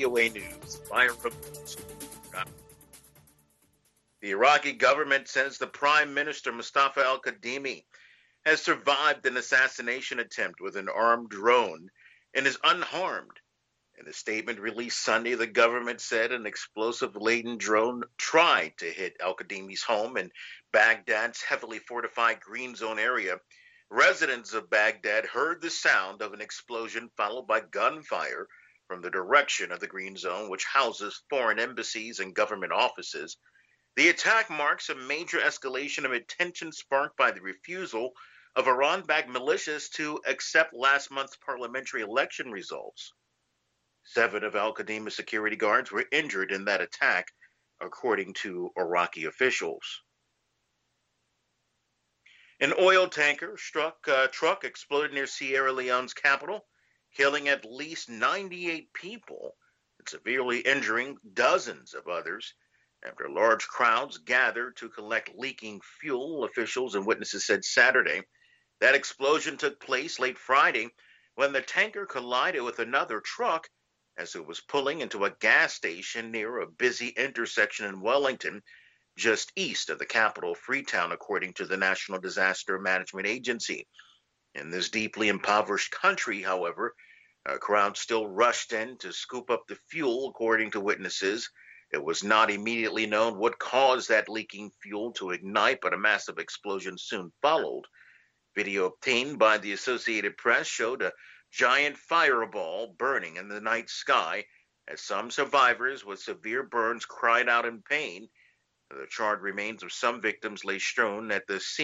VOA News. The Iraqi government says the Prime Minister Mustafa al-Kadhimi has survived an assassination attempt with an armed drone and is unharmed. In a statement released Sunday, the government said an explosive-laden drone tried to hit al-Kadhimi's home in Baghdad's heavily fortified Green Zone area. Residents of Baghdad heard the sound of an explosion followed by gunfire from the direction of the Green Zone, which houses foreign embassies and government offices. The attack marks a major escalation of tension sparked by the refusal of Iran-backed militias to accept last month's parliamentary election results. 7 of al-Kadhimi's security guards were injured in that attack, according to Iraqi officials. An oil tanker truck exploded near Sierra Leone's capital, killing at least 98 people and severely injuring dozens of others after large crowds gathered to collect leaking fuel, officials and witnesses said Saturday. That explosion took place late Friday when the tanker collided with another truck as it was pulling into a gas station near a busy intersection in Wellington, just east of the capital, Freetown, according to the National Disaster Management Agency. In this deeply impoverished country, however, a crowd still rushed in to scoop up the fuel, according to witnesses. It was not immediately known what caused that leaking fuel to ignite, but a massive explosion soon followed. Video obtained by the Associated Press showed a giant fireball burning in the night sky as some survivors with severe burns cried out in pain. The charred remains of some victims lay strewn at the scene.